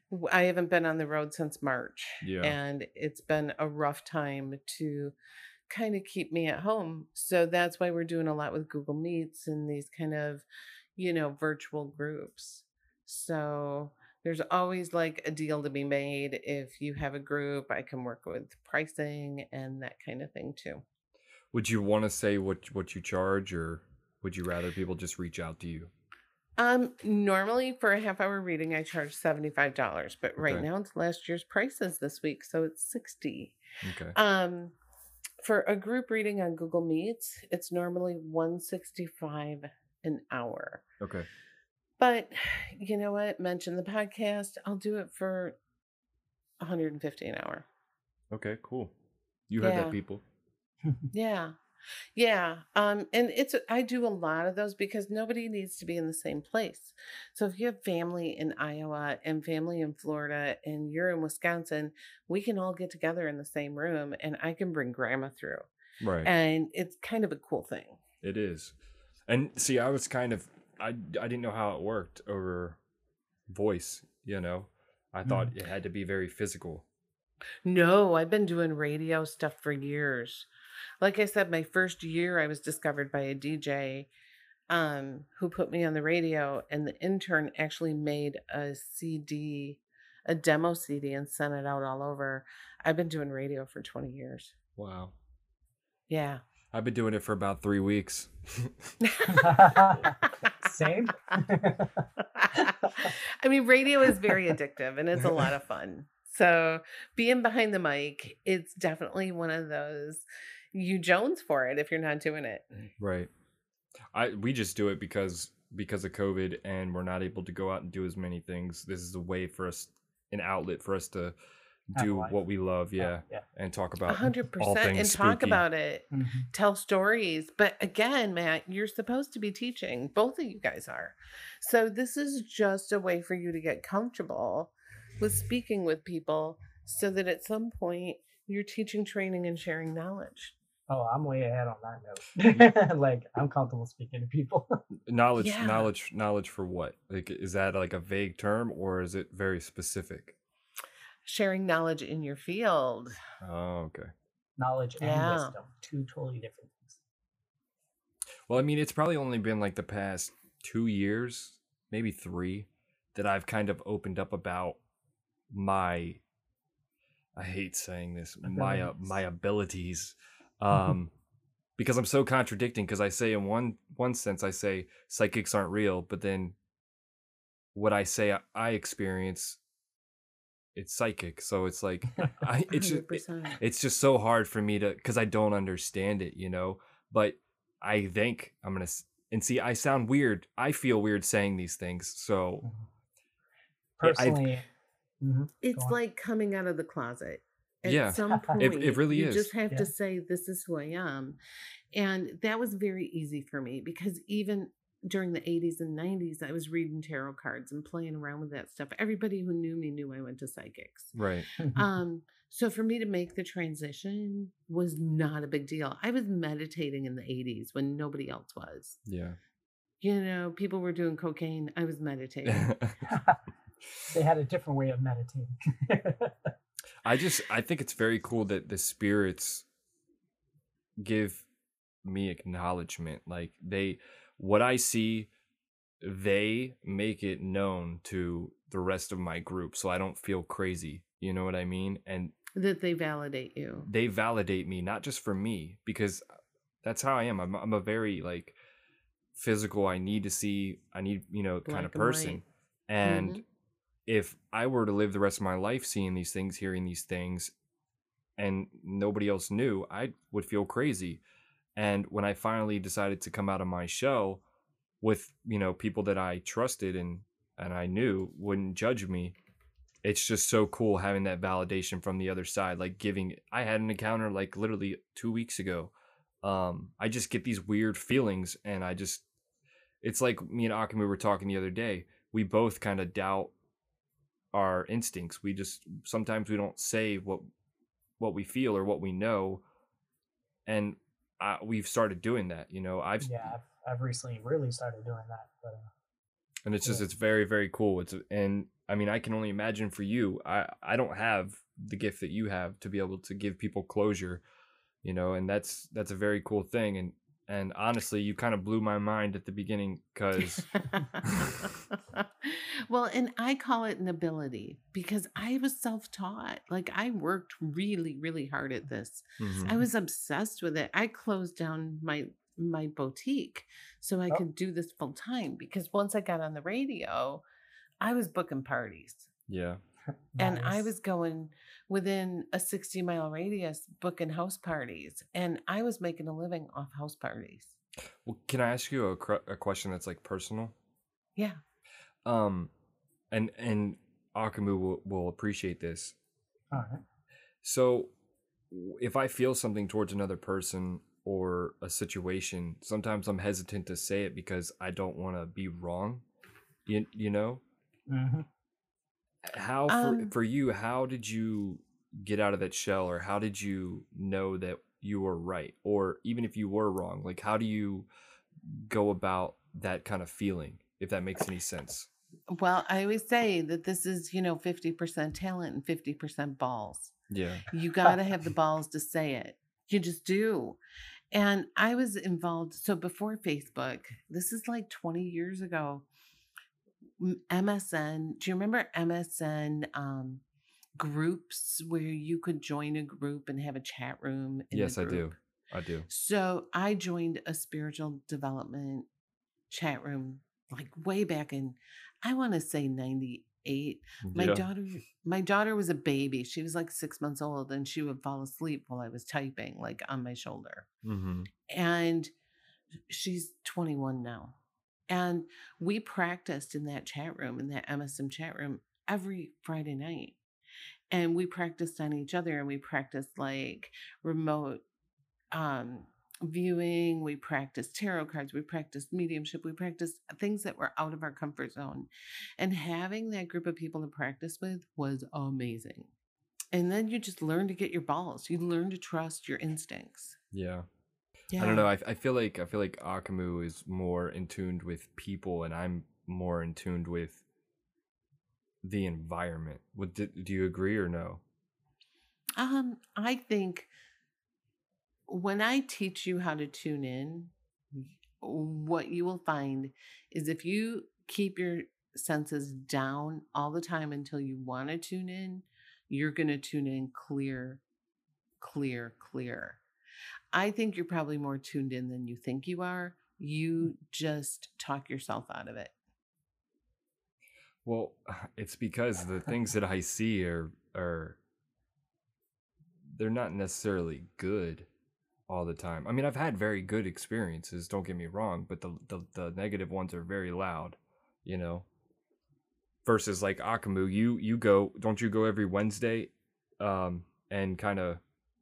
W- I haven't been on the road since March, Yeah. and it's been a rough time to kind of keep me at home. So that's why we're doing a lot with Google Meets and these kind of, you know, virtual groups. So there's always like a deal to be made. If you have a group, I can work with pricing and that kind of thing too. Would you want to say what what you charge, or would you rather people just reach out to you? Um, normally for a half hour reading, I charge seventy-five dollars, but right Okay. now it's last year's prices this week, so it's sixty. Okay. Um, for a group reading on Google Meets, it's normally one hundred sixty-five dollars an hour. Okay. But you know what? Mention the podcast. I'll do it for one hundred fifty dollars an hour. Okay. Cool. You heard Yeah. that, people. Yeah. Yeah. Um, and it's I do a lot of those because nobody needs to be in the same place. So if you have family in Iowa and family in Florida and you're in Wisconsin, we can all get together in the same room and I can bring grandma through. Right. And it's kind of a cool thing. It is. And see, I was kind of I I didn't know how it worked over voice, you know. I thought it had to be very physical. No, I've been doing radio stuff for years. Like I said, my first year I was discovered by a D J um who put me on the radio, and the intern actually made a C D, a demo C D, and sent it out all over. I've been doing radio for twenty years. Wow. Yeah. I've been doing it for about three weeks. Same. I mean, radio is very addictive and it's a lot of fun. So being behind the mic, it's definitely one of those you Jones for it if you're not doing it. Right. I we just do it because because of COVID and we're not able to go out and do as many things. This is a way for us, an outlet for us to Have do life. what we love, yeah, Yeah. and talk A about hundred all percent, things and talk spooky. about it. Mhm. Tell stories. But again, Matt, you're supposed to be teaching. Both of you guys are. So this is just a way for you to get comfortable with speaking with people so that at some point you're teaching, training, and sharing knowledge. Oh, I'm way ahead on that note. Like, I'm comfortable speaking to people. Knowledge, Yeah. knowledge, knowledge for what? Like, is that like a vague term or is it very specific? Sharing knowledge in your field. Oh, okay. Knowledge and Yeah. wisdom, two totally different things. Well, I mean, it's probably only been like the past two years, maybe three, that I've kind of opened up about my, I hate saying this, my uh, Abilities. my abilities, um, because I'm so contradicting. Because I say in one one sense, I say psychics aren't real, but then what I say I, I experience, it's psychic. So it's like, I it's just, it- one hundred percent. it's just so hard for me to, because I don't understand it, you know. But I think I'm gonna s- and see. I sound weird. I feel weird saying these things. So Yeah, I've- Personally, mhm, It's go on. like coming out of the closet. At Yeah. some point, It- it really you is. just have Yeah. to say, "This is who I am," and that was very easy for me because even during the eighties and nineties, I was reading tarot cards and playing around with that stuff. Everybody who knew me knew I went to psychics. right. Um, so for me to make the transition was not a big deal. I was meditating in the eighties when nobody else was. Yeah. You know, people were doing cocaine. I was meditating. They had a different way of meditating. I just I think it's very cool that the spirits give me acknowledgement. Like they what I see, they make it known to the rest of my group so I don't feel crazy. You know what I mean? And That they validate you. they validate me, not just for me, because that's how I am. I'm I'm a very like physical, I need to see, I need, you know, kind of Black and white. person. And Mhm. if I were to live the rest of my life seeing these things, hearing these things, and nobody else knew, I would feel crazy. And when I finally decided to come out of my shell with, you know, people that I trusted and and I knew wouldn't judge me, it's just so cool having that validation from the other side. Like giving, I had an encounter like literally two weeks ago. Um, I just get these weird feelings, and I just, it's like me and Akami were talking the other day. We both kind of doubt our instincts. We just sometimes we don't say what what we feel or what we know, and I, we've started doing that. You know, I've Yeah, I've, I've recently really started doing that. But uh, And it's just Yeah. it's very very cool. It's and I mean I can only imagine for you. I I don't have the gift that you have to be able to give people closure, you know, and that's that's a very cool thing. And and honestly, you kind of blew my mind at the beginning because Well, and I call it an ability because I was self-taught. Like I worked really, really hard at this. I Mhm. was obsessed with it. I closed down my my boutique so I Oh, could do this full time because once I got on the radio, I was booking parties Yeah. and I nice. was going within a sixty mile radius booking house parties and I was making a living off house parties. Well, can I ask you a, cr- a question that's like personal? Yeah. Um, and and Akamu will, will appreciate this. All right. So, w- if I feel something towards another person or a situation, sometimes I'm hesitant to say it because I don't want to be wrong. You, you know, Hmm. how for Um for you, how did you get out of that shell, or how did you know that you were right, or even if you were wrong, like how do you go about that kind of feeling, if that makes any sense? Well, I always say that this is, you know, fifty percent talent and fifty percent balls. Yeah. You got to have the balls to say it. You just do. And I was involved. So before Facebook, this is like twenty years ago, m- M S N. Do you remember M S N um, groups where you could join a group and have a chat room in the Yes, I group? do. I do. So I joined a spiritual development chat room like way back in I want to say ninety-eight. My Yeah. daughter my daughter was a baby. She was like six months old and she would fall asleep while I was typing like on my shoulder. Mm-hmm. And she's twenty-one now. And we practiced in that chat room, in that M S M chat room every Friday night. And we practiced on each other and we practiced like remote um viewing, we practiced tarot cards, we practiced mediumship, we practiced things that were out of our comfort zone, and having that group of people to practice with was amazing. And then you just learn to get your balls, you learn to trust your instincts. Yeah. I don't Yeah. know. I, I feel like I feel like Akamu is more in tuned with people, and I'm more in tuned with the environment. Would do, do you agree or no? um I think when I teach you how to tune in, what you will find is if you keep your senses down all the time until you want to tune in, you're going to tune in clear, clear, clear. I think you're probably more tuned in than you think you are. You just talk yourself out of it. Well, it's because the things that I see are are they're not necessarily good all the time. I mean, I've had very good experiences, don't get me wrong, but the the, the negative ones are very loud, you know. Versus like Akamu, you you go, don't you go every Wednesday um and kind of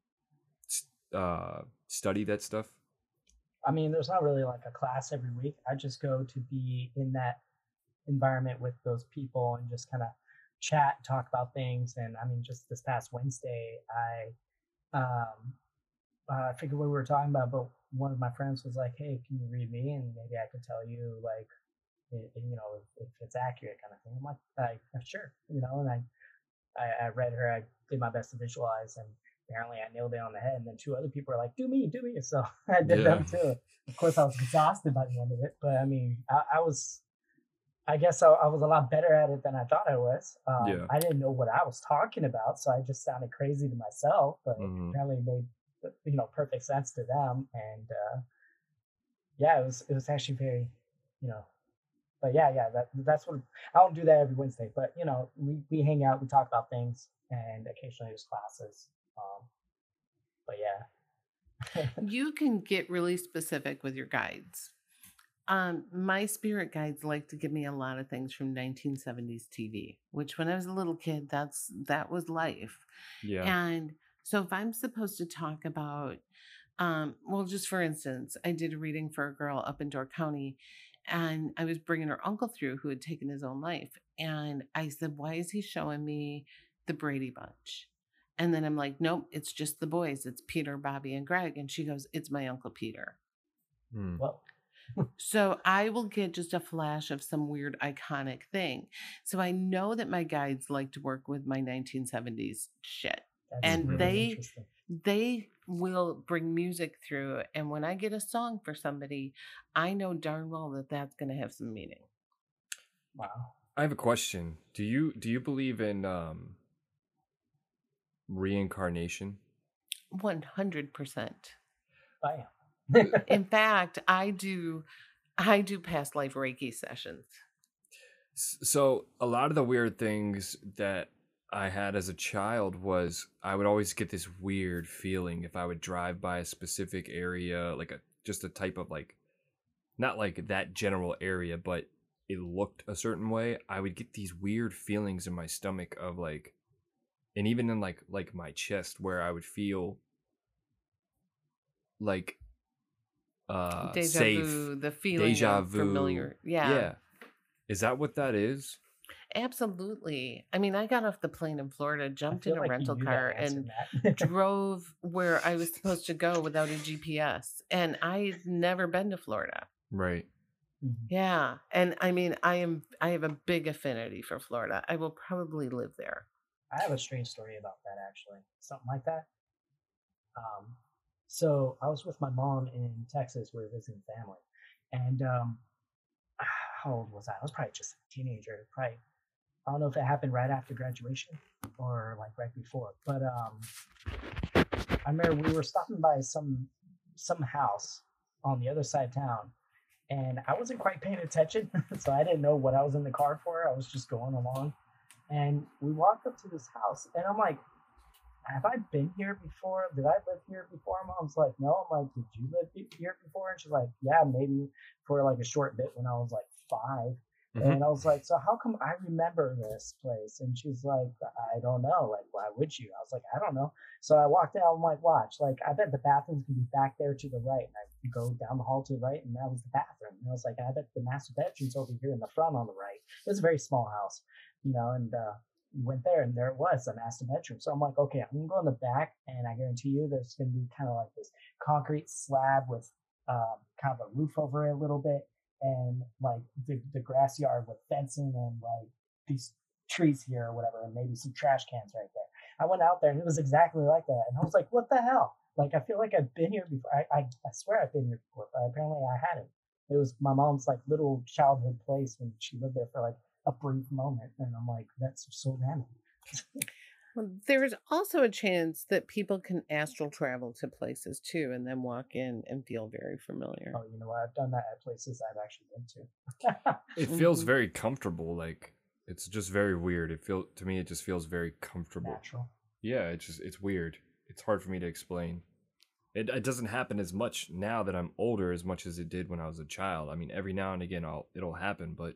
uh study that stuff? I mean, there's not really like a class every week. I just go to be in that environment with those people and just kind of chat, talk about things. And I mean, just this past Wednesday, I um, uh, I forget what we were talking about, but one of my friends was like, "Hey, can you read me? And maybe I could tell you like, i- i- you know, if, if it's accurate, kind of thing." I'm like, like "Uh, sure, you know. And I, I I read her. I did my best to visualize, and apparently I nailed it on the head. And then two other people were like, "Do me, do me." So I did Yeah. them too. Of course, I was exhausted by the end of it, but I mean, I, I was I guess I, I was a lot better at it than I thought I was. Um, Yeah. I didn't know what I was talking about, so I just sounded crazy to myself. But Hmm. apparently, it made you know perfect sense to them, and uh, yeah, it was it was actually very, you know. But yeah, yeah, that that's what I don't do that every Wednesday, but you know, we we hang out, we talk about things, and occasionally there's classes. Um, but yeah, You can get really specific with your guides. Um, my spirit guides like to give me a lot of things from nineteen seventies T V, which when I was a little kid, that's that was life. Yeah. And so if I'm supposed to talk about, um, well, just for instance, I did a reading for a girl up in Door County, and I was bringing her uncle through who had taken his own life. And I said, "Why is he showing me the Brady Bunch?" And then I'm like, "Nope, it's just the boys. It's Peter, Bobby, and Greg." And she goes, "It's my Uncle Peter." Hmm. well, So I will get just a flash of some weird iconic thing. So I know that my guides like to work with my nineteen seventies shit. That's And Mhm. really they interesting. they will bring music through, and when I get a song for somebody, I know darn well that that's going to have some meaning. Wow. I have a question. Do you do you believe in um reincarnation? one hundred percent. I In fact, I do I do past life Reiki sessions. S- So a lot of the weird things that I had as a child was I would always get this weird feeling if I would drive by a specific area, like a just a type of like not like that general area, but it looked a certain way. I would get these weird feelings in my stomach of like, and even in like like my chest where I would feel like uh Deja safe, vu, the feeling deja of vu. familiar. Yeah, Yeah. Is that what that is? absolutely. I mean, I got off the plane in Florida, I jumped feel in a like you rental knew car, that answer, and Matt. drove where I was supposed to go without a G P S. And I'd never been to Florida. Right. Mhm. Yeah. And I mean, I am I have a big affinity for Florida. I will probably live there. I have a strange story about that actually. Something like that. Um, so I was with my mom in Texas. We were visiting family, and um, how old was I? I was probably just a teenager. Probably I don't know if it happened right after graduation or like right before, but um, I remember we were stopping by some some house on the other side of town, and I wasn't quite paying attention, so I didn't know what I was in the car for. I was just going along, and we walked up to this house, and I'm like, have I been here before? Did I live here before? Mom's like, no. I'm like, did you live here before? And she's like, yeah, maybe for like a short bit when I was like five. Mhm. And I was like, so how come I remember this place? And she's like, I don't know. Like, why would you? I was like, I don't know. So I walked out. I'm like, watch. Like, I bet the bathrooms can be back there to the right. And I go down the hall to the right, and that was the bathroom. And I was like, I bet the master bedroom's over here in the front on the right. It was a very small house, you know, and uh, went there, and there it was, a master bedroom. So I'm like, okay, I'm gonna go in the back, and I guarantee you there's gonna be kind of like this concrete slab with um, kind of a roof over it a little bit, and like the, the grass yard with fencing and like these trees here or whatever, and maybe some trash cans right there. I went out there, and it was exactly like that, and I was like, what the hell? Like, I feel like I've been here before. I, I, I swear I've been here before, but apparently I hadn't. It was my mom's like little childhood place when she lived there for like a brief moment, and I'm like, that's so random. Well, there's also a chance that people can astral travel to places too and then walk in and feel very familiar. Oh, you know what? I've done that at places I've actually been to. It feels Mhm. very comfortable. Like it's just very weird. It feel to me it just feels very comfortable. Natural. Yeah, it's just it's weird. It's hard for me to explain. It it doesn't happen as much now that I'm older as much as it did when I was a child. I mean, every now and again I'll it'll happen, but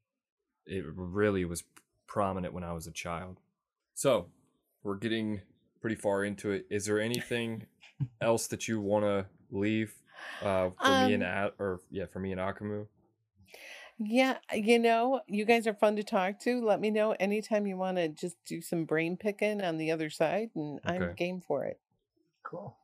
it really was prominent when I was a child. So, we're getting pretty far into it. Is there anything else that you want to leave uh, for me and Um, A- or yeah, for me and Akamu? yeah, you know, you guys are fun to talk to. Let me know anytime you want to just do some brain picking on the other side, and I'm Okay. game for it. Cool.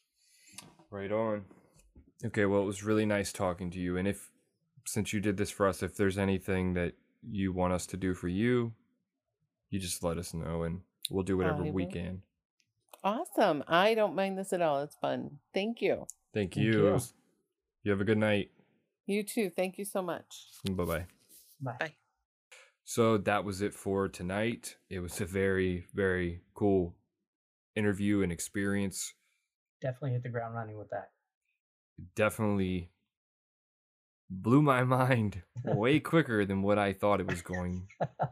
Right on. Okay, well, it was really nice talking to you. And if, since you did this for us, if there's anything that you want us to do for you, you just let us know and we'll do whatever I we will. can. Awesome. I don't mind this at all. It's fun. Thank you. Thank Thank you. you. You have a good night. You too. Thank you so much. Bye bye. Bye. Bye. So that was it for tonight. It was a very, very cool interview and experience. Definitely hit the ground running with that. Definitely blew my mind way quicker than what I thought it was going.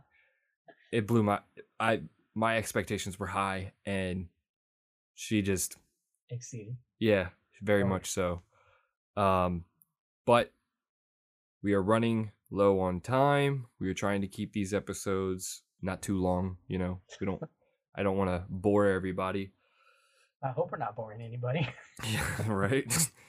It blew my I my expectations were high, and she just Exceeded. yeah, very Oh, yeah. much so. Um but we are running low on time. We are trying to keep these episodes not too long, you know. We don't I don't want to bore everybody. I hope we're not boring anybody. Yeah, right?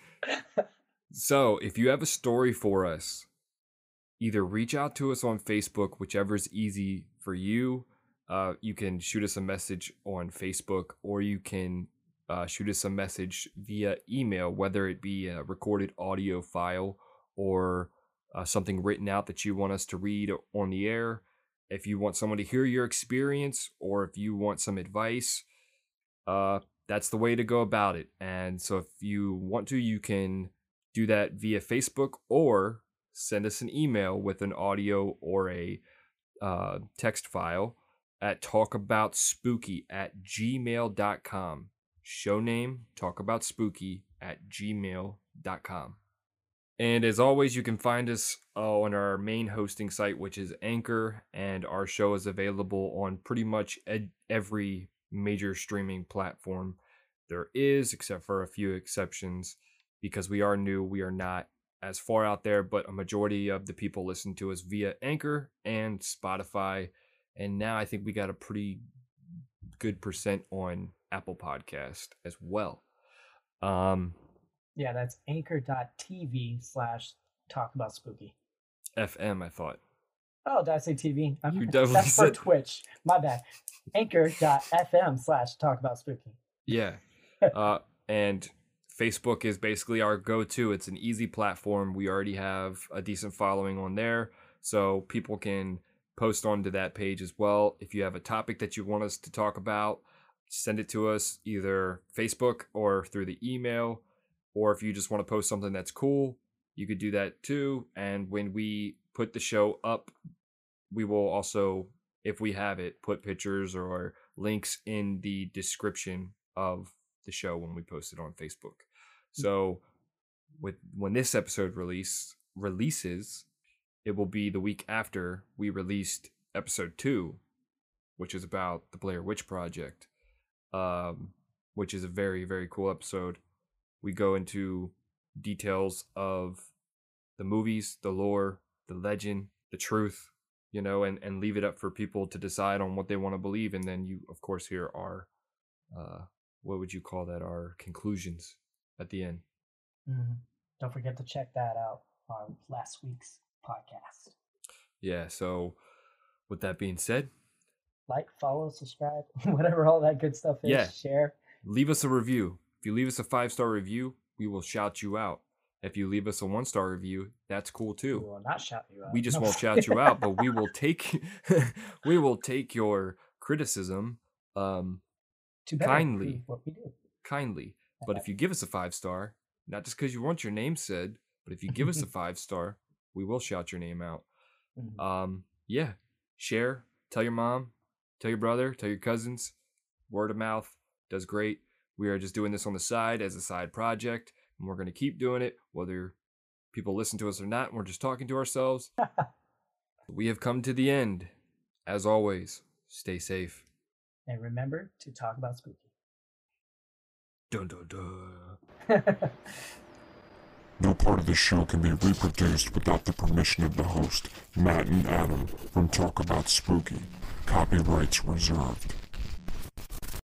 So, if you have a story for us, either reach out to us on Facebook, whichever is easy for you. Uh, you can shoot us a message on Facebook, or you can uh, shoot us a message via email, whether it be a recorded audio file or uh, something written out that you want us to read on the air, if you want someone to hear your experience, or if you want some advice, uh, that's the way to go about it. And so if you want to, you can do that via Facebook or send us an email with an audio or a uh, text file at talkaboutspooky at gmail dot com. Show name, talkaboutspooky at gmail dot com. And as always, you can find us uh, on our main hosting site, which is Anchor, and our show is available on pretty much ed- every major streaming platform there is, except for a few exceptions. Because we are new, we are not as far out there, but a majority of the people listen to us via Anchor and Spotify. And now I think we got a pretty good percent on Apple Podcast as well. Um, yeah, that's anchor.tv slash talk about spooky. F M, I thought. Oh, did I say T V? I'm, You definitely that's for said- Twitch. My bad. Anchor.fm slash talk about spooky. Yeah. uh, and Facebook is basically our go-to. It's an easy platform. We already have a decent following on there, so people can post onto that page as well. If you have a topic that you want us to talk about, send it to us either Facebook or through the email. Or if you just want to post something that's cool, you could do that too. And when we put the show up, we will also, if we have it, put pictures or links in the description of the show when we post it on Facebook. So with when this episode release releases, it will be the week after we released episode two, which is about the Blair Witch Project, um, which is a very, very cool episode. We go into details of the movies, the lore, the legend, the truth, you know, and, and leave it up for people to decide on what they want to believe. And then you, of course, hear our, uh, what would you call that? Our conclusions at the end. Mm-hmm. Don't forget to check that out on last week's podcast. Yeah. So with that being said, like, follow, subscribe, whatever all that good stuff is. Yeah. Share. Leave us a review. If you leave us a five-star review, we will shout you out. If you leave us a one-star review, that's cool We too. will not shout you out. We just No. won't shout you out, but we will take we will take your criticism um to better kindly. improve what we do. kindly. But if you give us a five-star, not just because you want your name said, but if you give us a five-star, we will shout your name out. Mhm. Um yeah, share, tell your mom, tell your brother, tell your cousins. Word of mouth does great. We are just doing this on the side as a side project, and we're going to keep doing it whether people listen to us or not. And we're just talking to ourselves. We have come to the end. As always, stay safe. And remember to talk about spooky. Dun dun dun. No part of this show can be reproduced without the permission of the host, Matt and Adam, from Talk About Spooky. Copyrights reserved.